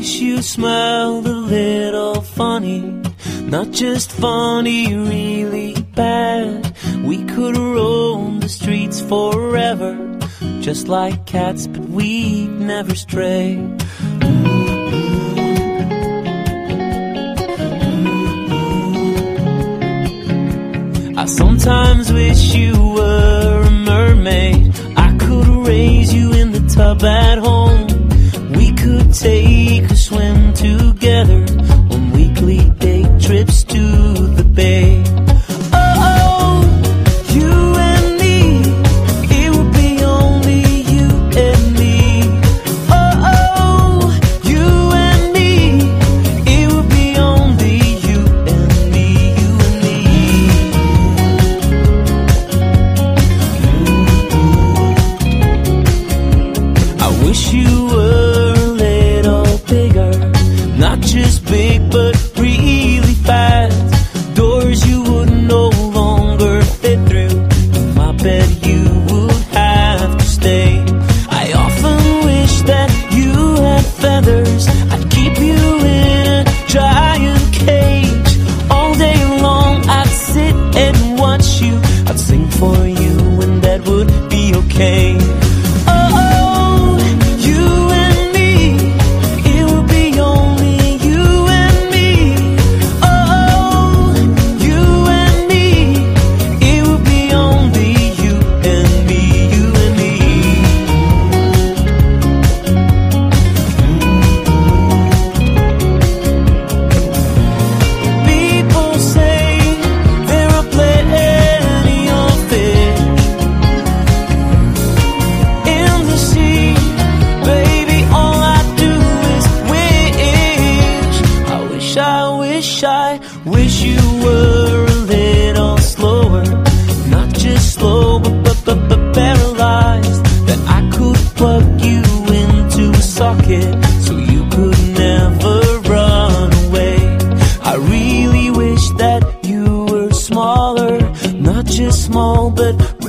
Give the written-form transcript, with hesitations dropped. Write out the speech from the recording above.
wish you smiled a little funny, not just funny, really bad. We could roam the streets forever, just like cats, but we'd never stray. I sometimes wish you were a mermaid. I could raise you in the tub at home. We could take a swim together on weekly day trips to the bay. Oh, you and me, it would be only you and me. Oh, you and me, it would be only you and me, you and me. I wish you were a little bigger, not just big but really fast. Doors you would no longer fit through, I bet you would have to stay. I often wish that you had feathers, I'd keep you in a giant cage. All day long I'd sit and watch you, I'd sing for you and that would be okay. Oh, you and me, it would be only you and me. Oh, you and me, it would be only you and me, you and me. People say there are plenty of fish in the sea. Baby, all I do is wish. I wish you were a little slower, not just slow but paralyzed. That I could plug you into a socket so you could never run away. I really wish that you were smaller, not just small but